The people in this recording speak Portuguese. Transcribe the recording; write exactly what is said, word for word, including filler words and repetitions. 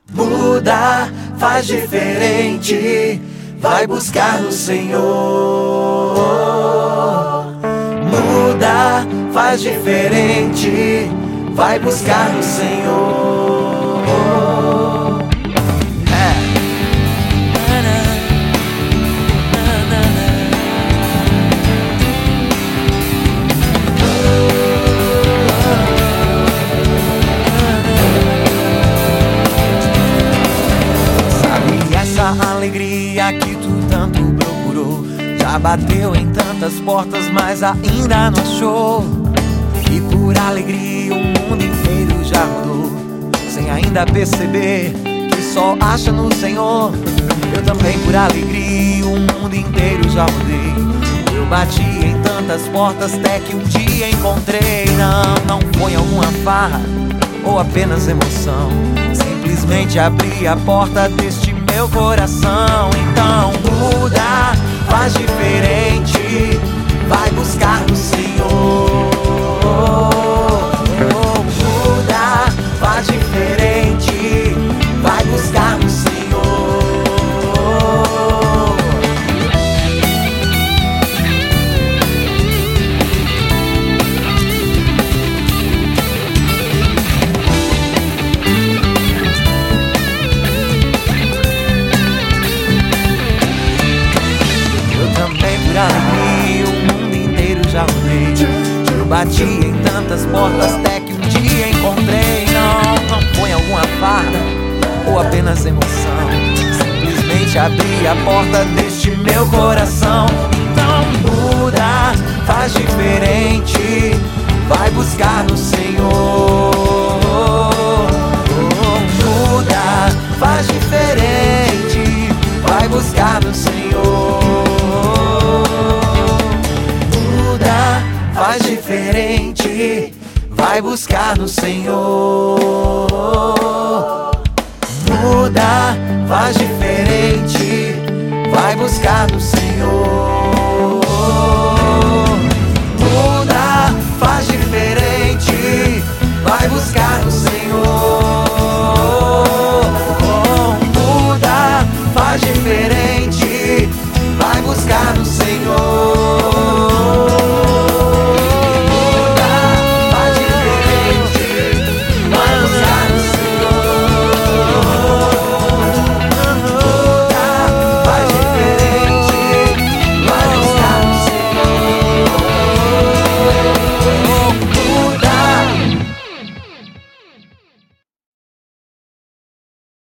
Muda, faz diferente, vai buscar no Senhor. Muda, faz diferente, vai buscar no Senhor. É. A alegria que tu tanto procurou já bateu em tantas portas, mas ainda não achou. E por alegria o mundo inteiro já mudou, sem ainda perceber que só acha no Senhor. Eu também por alegria o mundo inteiro já mudei. Eu bati em tantas portas até que um dia encontrei. Não, não foi alguma farra ou apenas emoção, simplesmente abri a porta deste meu coração. Então muda, faz diferente, vai buscar no Senhor. Muda, faz diferente, vai buscar no Senhor. Alegria, o mundo inteiro já mudei. Eu bati em tantas portas até que um dia encontrei. Não, não foi alguma farda ou apenas emoção, simplesmente abri a porta deste meu coração. Então muda, faz diferente, vai buscar no Senhor. Muda, faz diferente, vai buscar no Senhor. Faz diferente, vai buscar no Senhor. Muda, faz diferente, vai buscar no Senhor.